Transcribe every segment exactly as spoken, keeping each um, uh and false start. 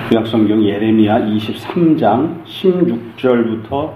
구약성경 예레미야 이십삼 장 십육 절부터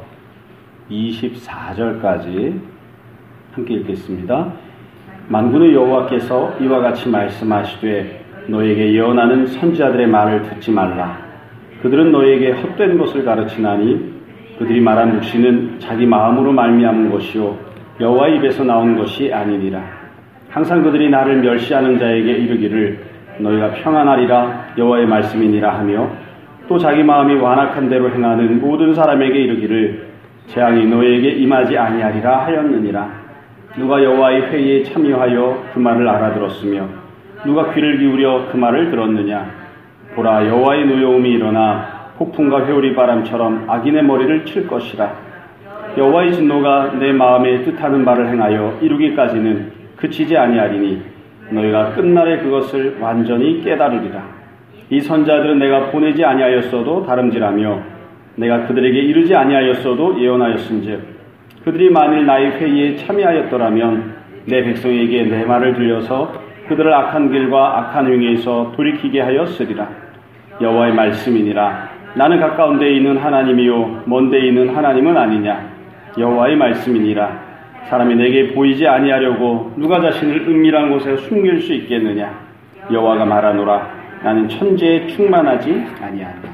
이십사 절까지 함께 읽겠습니다. 만군의 여호와께서 이와 같이 말씀하시되 너에게 예언하는 선지자들의 말을 듣지 말라. 그들은 너에게 헛된 것을 가르치나니 그들이 말한 묵시는 자기 마음으로 말미암은 것이요 여호와 입에서 나온 것이 아니니라. 항상 그들이 나를 멸시하는 자에게 이르기를 너희가 평안하리라 여호와의 말씀이니라 하며 또 자기 마음이 완악한 대로 행하는 모든 사람에게 이르기를 재앙이 너희에게 임하지 아니하리라 하였느니라. 누가 여호와의 회의에 참여하여 그 말을 알아들었으며 누가 귀를 기울여 그 말을 들었느냐. 보라, 여호와의 노여움이 일어나 폭풍과 회오리 바람처럼 악인의 머리를 칠 것이라. 여호와의 진노가 내 마음에 뜻하는 바를 행하여 이루기까지는 그치지 아니하리니 너희가 끝날에 그것을 완전히 깨달으리라. 이 선자들은 내가 보내지 아니하였어도 다름질하며 내가 그들에게 이르지 아니하였어도 예언하였은즉 그들이 만일 나의 회의에 참여하였더라면 내 백성에게 내 말을 들려서 그들을 악한 길과 악한 행위에서 돌이키게 하였으리라. 여호와의 말씀이니라. 나는 가까운 데에 있는 하나님이요 먼 데에 있는 하나님은 아니냐. 여호와의 말씀이니라. 사람이 내게 보이지 아니하려고 누가 자신을 은밀한 곳에 숨길 수 있겠느냐. 여호와가 말하노라. 나는 천지에 충만하지 아니하리라.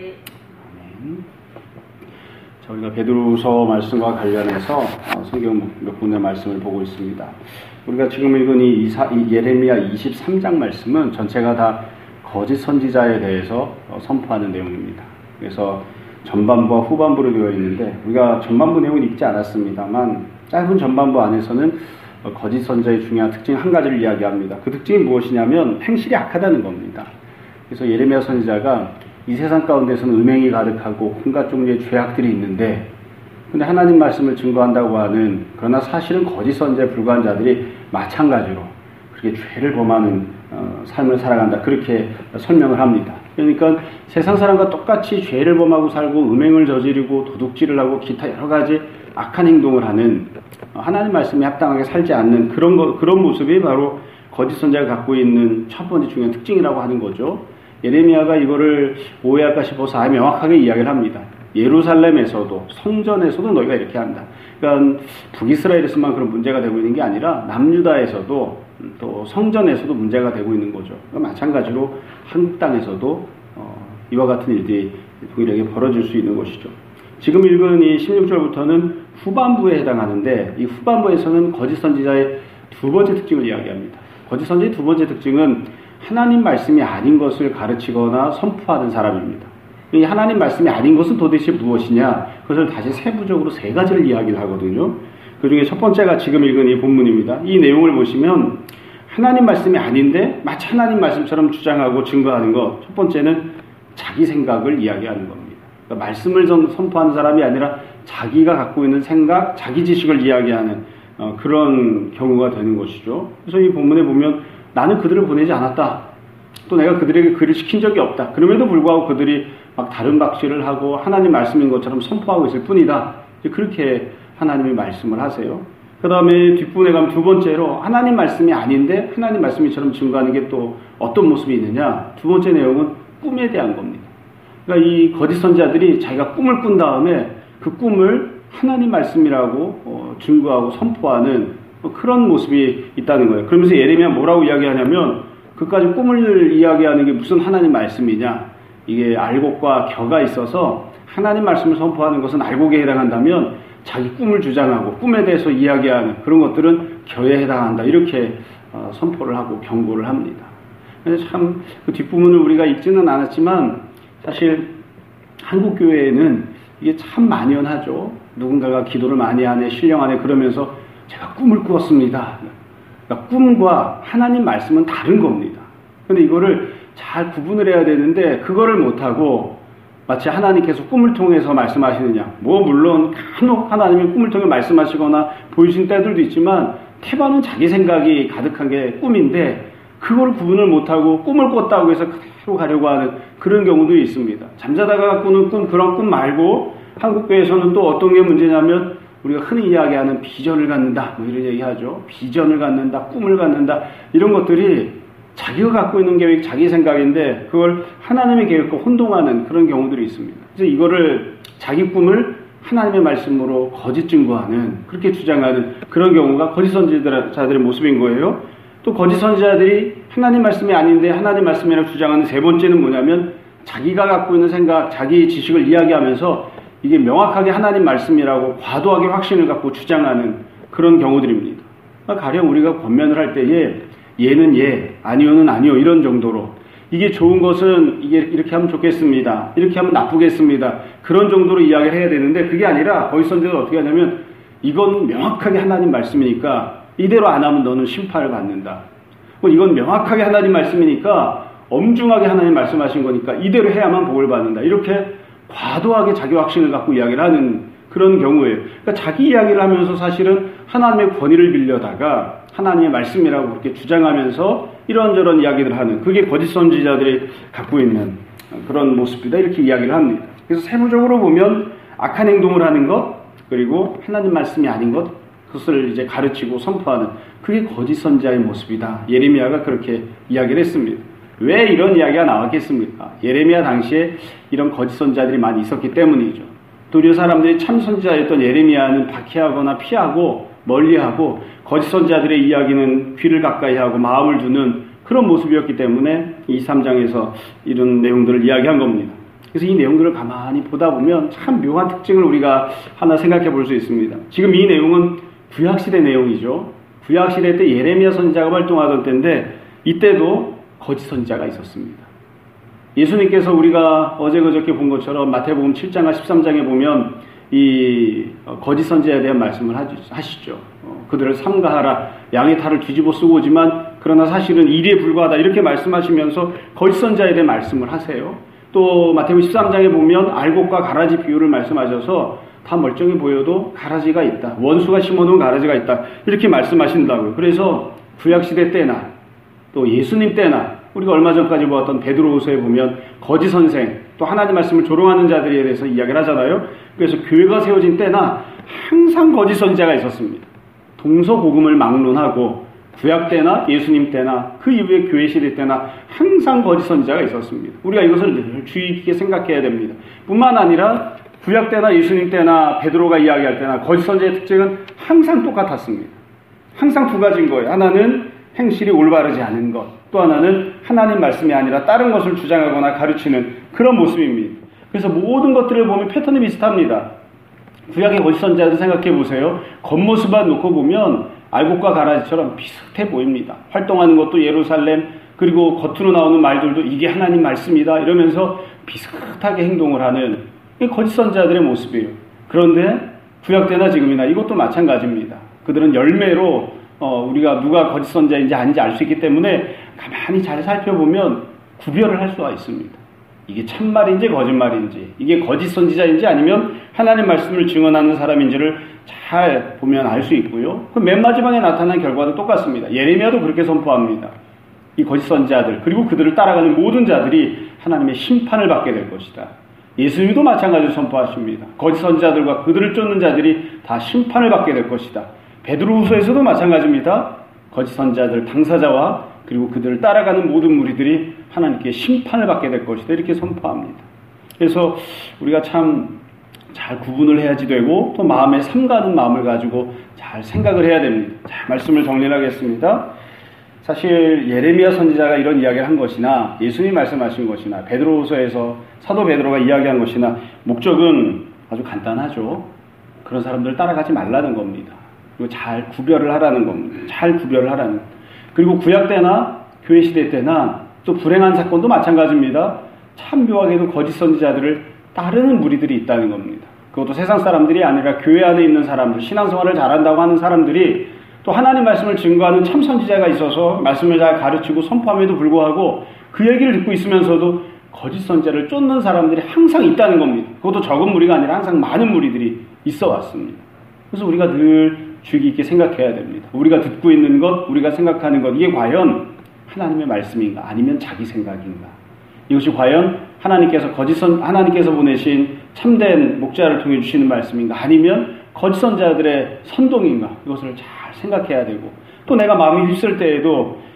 아멘. 자, 우리가 베드로서 말씀과 관련해서 성경 몇 군데 말씀을 보고 있습니다. 우리가 지금 읽은 이, 이사, 이 예레미야 이십삼 장 말씀은 전체가 다 거짓 선지자에 대해서 선포하는 내용입니다. 그래서 전반부와 후반부로 되어 있는데 우리가 전반부 내용은 읽지 않았습니다만 짧은 전반부 안에서는 거짓 선지자의 중요한 특징 한 가지를 이야기합니다. 그 특징이 무엇이냐면 행실이 악하다는 겁니다. 그래서 예레미야 선지자가 이 세상 가운데서는 음행이 가득하고 온갖 종류의 죄악들이 있는데 근데 하나님 말씀을 증거한다고 하는 그러나 사실은 거짓 선지자에 불과한 자들이 마찬가지로 그렇게 죄를 범하는 어, 삶을 살아간다. 그렇게 설명을 합니다. 그러니까 세상 사람과 똑같이 죄를 범하고 살고 음행을 저지르고 도둑질을 하고 기타 여러 가지 악한 행동을 하는 하나님 말씀에 합당하게 살지 않는 그런 거, 그런 모습이 바로 거짓 선지자가 갖고 있는 첫 번째 중요한 특징이라고 하는 거죠. 예레미야가 이거를 오해할까 싶어서 아예 명확하게 이야기를 합니다. 예루살렘에서도 성전에서도 너희가 이렇게 한다. 그러니까 북이스라엘에서만 그런 문제가 되고 있는 게 아니라 남유다에서도 또 성전에서도 문제가 되고 있는 거죠. 그러니까 마찬가지로 한국 땅에서도 어, 이와 같은 일들이 동일하게 벌어질 수 있는 것이죠. 지금 읽은 이 십육 절부터는 후반부에 해당하는데 이 후반부에서는 거짓 선지자의 두 번째 특징을 이야기합니다. 거짓 선지자의 두 번째 특징은 하나님 말씀이 아닌 것을 가르치거나 선포하는 사람입니다. 이 하나님 말씀이 아닌 것은 도대체 무엇이냐? 그것을 다시 세부적으로 세 가지를 이야기를 하거든요. 그 중에 첫 번째가 지금 읽은 이 본문입니다. 이 내용을 보시면 하나님 말씀이 아닌데 마치 하나님 말씀처럼 주장하고 증거하는 것. 첫 번째는 자기 생각을 이야기하는 겁니다. 그러니까 말씀을 선포하는 사람이 아니라 자기가 갖고 있는 생각, 자기 지식을 이야기하는 어, 그런 경우가 되는 것이죠. 그래서 이 본문에 보면 나는 그들을 보내지 않았다. 또 내가 그들에게 글을 시킨 적이 없다. 그럼에도 불구하고 그들이 막 다른 박질을 하고 하나님 말씀인 것처럼 선포하고 있을 뿐이다. 그렇게 하나님이 말씀을 하세요. 그 다음에 뒷부분에 가면 두 번째로 하나님 말씀이 아닌데 하나님 말씀이처럼 증거하는 게 또 어떤 모습이 있느냐. 두 번째 내용은 꿈에 대한 겁니다. 그러니까 이 거짓 선지자들이 자기가 꿈을 꾼 다음에 그 꿈을 하나님 말씀이라고 어, 증거하고 선포하는 뭐 그런 모습이 있다는 거예요. 그러면서 예레미야 뭐라고 이야기하냐면 그까지 꿈을 이야기하는 게 무슨 하나님 말씀이냐. 이게 알곡과 격가 있어서 하나님 말씀을 선포하는 것은 알곡에 해당한다면 자기 꿈을 주장하고 꿈에 대해서 이야기하는 그런 것들은 겨에 해당한다. 이렇게 어, 선포를 하고 경고를 합니다. 그래서 참 그 뒷부분을 우리가 읽지는 않았지만 사실 한국 교회에는 이게 참 만연하죠. 누군가가 기도를 많이 하네, 신령하네 그러면서 제가 꿈을 꾸었습니다. 그러니까 꿈과 하나님 말씀은 다른 겁니다. 그런데 이거를 잘 구분을 해야 되는데 그거를 못하고 마치 하나님께서 꿈을 통해서 말씀하시느냐. 뭐 물론 간혹 하나님이 꿈을 통해 말씀하시거나 보이신 때들도 있지만 태반은 자기 생각이 가득한 게 꿈인데 그걸 구분을 못하고 꿈을 꿨다고 해서 그대로 가려고 하는 그런 경우도 있습니다. 잠자다가 꾸는 꿈, 그런 꿈 말고 한국교회에서는 또 어떤 게 문제냐면 우리가 흔히 이야기하는 비전을 갖는다 뭐 이런 얘기하죠. 비전을 갖는다, 꿈을 갖는다 이런 것들이 자기가 갖고 있는 계획, 자기 생각인데 그걸 하나님의 계획과 혼동하는 그런 경우들이 있습니다. 그래서 이거를 자기 꿈을 하나님의 말씀으로 거짓 증거하는, 그렇게 주장하는 그런 경우가 거짓 선지자들의 모습인 거예요. 또 거짓 선지자들이 하나님 말씀이 아닌데 하나님 말씀이라고 주장하는 세 번째는 뭐냐면 자기가 갖고 있는 생각, 자기 지식을 이야기하면서 이게 명확하게 하나님 말씀이라고 과도하게 확신을 갖고 주장하는 그런 경우들입니다. 가령 우리가 권면을 할 때에 예는 예, 아니오는 아니오 이런 정도로, 이게 좋은 것은 이게 이렇게 하면 좋겠습니다, 이렇게 하면 나쁘겠습니다, 그런 정도로 이야기를 해야 되는데 그게 아니라 거짓 선지자는 어떻게 하냐면 이건 명확하게 하나님 말씀이니까 이대로 안 하면 너는 심판을 받는다. 이건 명확하게 하나님 말씀이니까 엄중하게 하나님 말씀하신 거니까 이대로 해야만 복을 받는다. 이렇게 과도하게 자기 확신을 갖고 이야기를 하는 그런 경우예요. 그러니까 자기 이야기를 하면서 사실은 하나님의 권위를 빌려다가 하나님의 말씀이라고 그렇게 주장하면서 이런저런 이야기를 하는, 그게 거짓 선지자들이 갖고 있는 그런 모습이다, 이렇게 이야기를 합니다. 그래서 세부적으로 보면 악한 행동을 하는 것, 그리고 하나님 말씀이 아닌 것, 그것을 이제 가르치고 선포하는, 그게 거짓 선지자의 모습이다. 예레미야가 그렇게 이야기를 했습니다. 왜 이런 이야기가 나왔겠습니까? 예레미야 당시에 이런 거짓 선지자들이 많이 있었기 때문이죠. 도리어 사람들이 참 선지자였던 예레미야는 박해하거나 피하고 멀리하고, 거짓 선지자들의 이야기는 귀를 가까이 하고 마음을 두는 그런 모습이었기 때문에 이 삼 장에서 이런 내용들을 이야기한 겁니다. 그래서 이 내용들을 가만히 보다 보면 참 묘한 특징을 우리가 하나 생각해 볼 수 있습니다. 지금 이 내용은 구약시대 내용이죠. 구약시대 때 예레미야 선지자가 활동하던 때인데 이때도 거짓 선지자가 있었습니다. 예수님께서 우리가 어제 그저께 본 것처럼 마태복음 칠 장과 십삼 장에 보면 이 거짓 선지자에 대한 말씀을 하시죠. 그들을 삼가하라, 양의 탈을 뒤집어 쓰고 오지만 그러나 사실은 일에 불과하다, 이렇게 말씀하시면서 거짓 선지자에 대한 말씀을 하세요. 또 마태복음 십삼 장에 보면 알곡과 가라지 비유를 말씀하셔서 다 멀쩡해 보여도 가라지가 있다, 원수가 심어놓은 가라지가 있다, 이렇게 말씀하신다고요. 그래서 구약시대 때나 또 예수님 때나 우리가 얼마 전까지 보았던 베드로후서에 보면 거짓 선생, 또 하나님 말씀을 조롱하는 자들에 대해서 이야기를 하잖아요. 그래서 교회가 세워진 때나 항상 거짓 선지자가 있었습니다. 동서고금을 막론하고 구약 때나 예수님 때나 그 이후에 교회 시대 때나 항상 거짓 선지자가 있었습니다. 우리가 이것을 늘 주의 깊게 생각해야 됩니다. 뿐만 아니라 구약 때나 예수님 때나 베드로가 이야기할 때나 거짓 선지자의 특징은 항상 똑같았습니다. 항상 두 가지인 거예요. 하나는 행실이 올바르지 않은 것, 또 하나는 하나님 말씀이 아니라 다른 것을 주장하거나 가르치는 그런 모습입니다. 그래서 모든 것들을 보면 패턴이 비슷합니다. 구약의 거짓 선지자들 생각해 보세요. 겉모습만 놓고 보면 알곡과 가라지처럼 비슷해 보입니다. 활동하는 것도 예루살렘, 그리고 겉으로 나오는 말들도 이게 하나님 말씀이다 이러면서 비슷하게 행동을 하는 거짓 선지자들의 모습이에요. 그런데 구약 때나 지금이나 이것도 마찬가지입니다. 그들은 열매로 어, 우리가 누가 거짓 선지자인지 아닌지 알 수 있기 때문에 가만히 잘 살펴보면 구별을 할 수가 있습니다. 이게 참말인지 거짓말인지, 이게 거짓 선지자인지 아니면 하나님 말씀을 증언하는 사람인지를 잘 보면 알 수 있고요. 그 맨 마지막에 나타난 결과도 똑같습니다. 예레미야도 그렇게 선포합니다. 이 거짓 선지자들, 그리고 그들을 따라가는 모든 자들이 하나님의 심판을 받게 될 것이다. 예수님도 마찬가지로 선포하십니다. 거짓 선지자들과 그들을 쫓는 자들이 다 심판을 받게 될 것이다. 베드로후서에서도 마찬가지입니다. 거짓 선지자들, 당사자와 그리고 그들을 따라가는 모든 무리들이 하나님께 심판을 받게 될 것이다, 이렇게 선포합니다. 그래서 우리가 참 잘 구분을 해야지 되고, 또 마음에 삼가는 마음을 가지고 잘 생각을 해야 됩니다. 자, 말씀을 정리를 하겠습니다. 사실 예레미야 선지자가 이런 이야기를 한 것이나 예수님이 말씀하신 것이나 베드로후서에서 사도 베드로가 이야기한 것이나 목적은 아주 간단하죠. 그런 사람들을 따라가지 말라는 겁니다. 그리고 잘 구별을 하라는 겁니다. 잘 구별을 하라는. 그리고 구약 때나 교회 시대 때나 또 불행한 사건도 마찬가지입니다. 참 묘하게도 거짓 선지자들을 따르는 무리들이 있다는 겁니다. 그것도 세상 사람들이 아니라 교회 안에 있는 사람들, 신앙생활을 잘한다고 하는 사람들이 또 하나님 말씀을 증거하는 참 선지자가 있어서 말씀을 잘 가르치고 선포함에도 불구하고 그 얘기를 듣고 있으면서도 거짓 선지자를 쫓는 사람들이 항상 있다는 겁니다. 그것도 적은 무리가 아니라 항상 많은 무리들이 있어 왔습니다. 그래서 우리가 늘 주의 깊게 생각해야 됩니다. 우리가 듣고 있는 것, 우리가 생각하는 것, 이게 과연 하나님의 말씀인가 아니면 자기 생각인가? 이것이 과연 하나님께서 거짓 선 하나님께서 보내신 참된 목자를 통해 주시는 말씀인가 아니면 거짓 선지자들의 선동인가? 이것을 잘 생각해야 되고, 또 내가 마음이 휩쓸 때에도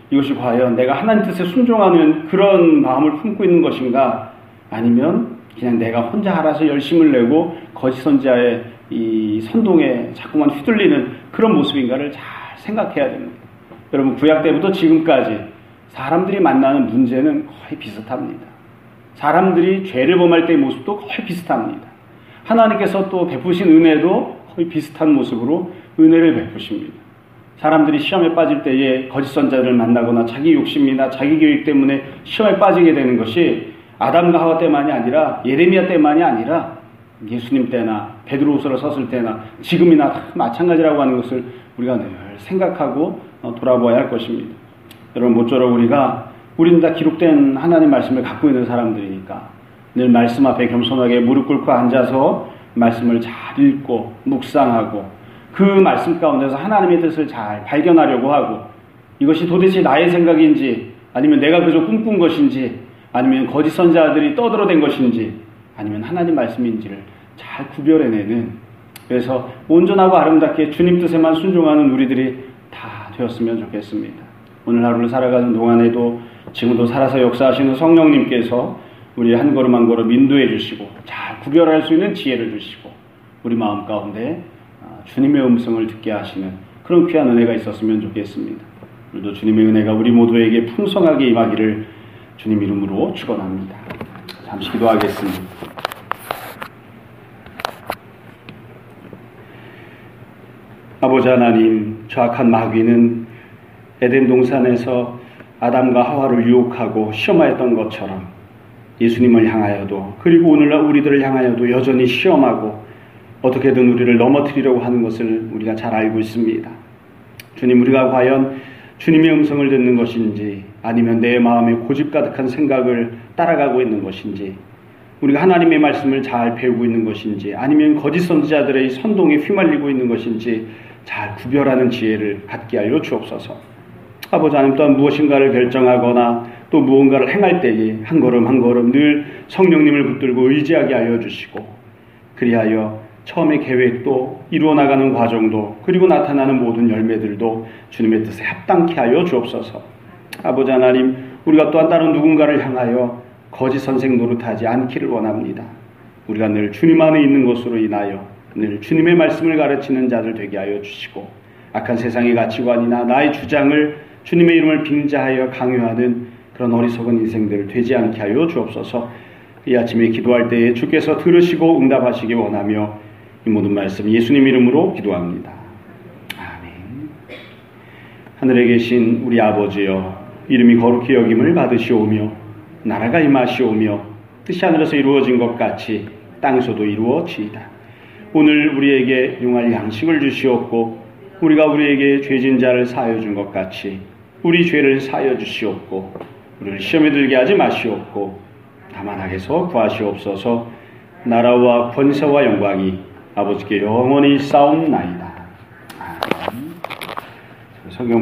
이것이 과연 내가 하나님 뜻에 순종하는 그런 마음을 품고 있는 것인가, 아니면 그냥 내가 혼자 알아서 열심을 내고 거짓 선지자의 이 선동에 자꾸만 휘둘리는 그런 모습인가를 잘 생각해야 됩니다. 여러분, 구약 때부터 지금까지 사람들이 만나는 문제는 거의 비슷합니다. 사람들이 죄를 범할 때의 모습도 거의 비슷합니다. 하나님께서 또 베푸신 은혜도 거의 비슷한 모습으로 은혜를 베푸십니다. 사람들이 시험에 빠질 때에 거짓 선지자를 만나거나 자기 욕심이나 자기 계획 때문에 시험에 빠지게 되는 것이 아담과 하와 때만이 아니라 예레미야 때만이 아니라 예수님 때나 베드로후서를 썼을 때나 지금이나 다 마찬가지라고 하는 것을 우리가 늘 생각하고 돌아보아야 할 것입니다. 여러분, 모쪼록 우리가 우리는 다 기록된 하나님 말씀을 갖고 있는 사람들이니까 늘 말씀 앞에 겸손하게 무릎 꿇고 앉아서 말씀을 잘 읽고 묵상하고 그 말씀 가운데서 하나님의 뜻을 잘 발견하려고 하고, 이것이 도대체 나의 생각인지, 아니면 내가 그저 꿈꾼 것인지, 아니면 거짓 선지자들이 떠들어댄 것인지, 아니면 하나님 말씀인지를 잘 구별해내는, 그래서 온전하고 아름답게 주님 뜻에만 순종하는 우리들이 다 되었으면 좋겠습니다. 오늘 하루를 살아가는 동안에도 지금도 살아서 역사하시는 성령님께서 우리 한 걸음 한 걸음 인도해 주시고 잘 구별할 수 있는 지혜를 주시고 우리 마음 가운데 주님의 음성을 듣게 하시는 그런 귀한 은혜가 있었으면 좋겠습니다. 오늘도 주님의 은혜가 우리 모두에게 풍성하게 임하기를 주님 이름으로 축원합니다. 잠시 기도하겠습니다. 아버지 하나님, 저 악한 마귀는 에덴 동산에서 아담과 하와를 유혹하고 시험하였던 것처럼 예수님을 향하여도, 그리고 오늘날 우리들을 향하여도 여전히 시험하고 어떻게든 우리를 넘어뜨리려고 하는 것을 우리가 잘 알고 있습니다. 주님, 우리가 과연 주님의 음성을 듣는 것인지, 아니면 내 마음에 고집 가득한 생각을 따라가고 있는 것인지, 우리가 하나님의 말씀을 잘 배우고 있는 것인지, 아니면 거짓 선지자들의 선동에 휘말리고 있는 것인지 잘 구별하는 지혜를 갖게 하여 주옵소서. 아버지 하나님, 또한 무엇인가를 결정하거나 또 무언가를 행할 때에 한 걸음 한 걸음 늘 성령님을 붙들고 의지하게 하여 주시고, 그리하여 처음의 계획도 이루어 나가는 과정도, 그리고 나타나는 모든 열매들도 주님의 뜻에 합당케 하여 주옵소서. 아버지 하나님, 우리가 또한 다른 누군가를 향하여 거짓 선생 노릇하지 않기를 원합니다. 우리가 늘 주님 안에 있는 것으로 인하여 늘 주님의 말씀을 가르치는 자들 되게 하여 주시고, 악한 세상의 가치관이나 나의 주장을 주님의 이름을 빙자하여 강요하는 그런 어리석은 인생들 되지 않게 하여 주옵소서. 이 아침에 기도할 때에 주께서 들으시고 응답하시기 원하며 이 모든 말씀 예수님 이름으로 기도합니다. 아멘. 하늘에 계신 우리 아버지여, 이름이 거룩히 여김을 받으시오며 나라가 임하시오며 뜻이 하늘에서 이루어진 것 같이 땅에서도 이루어지이다. 오늘 우리에게 용할 양식을 주시옵고, 우리가 우리에게 죄진 자를 사하여 준 것 같이 우리 죄를 사하여 주시옵고, 우리를 시험에 들게 하지 마시옵고 다만 악에서 구하시옵소서. 나라와 권세와 영광이 아버지께 영원히 싸움나이다. 아멘. 성경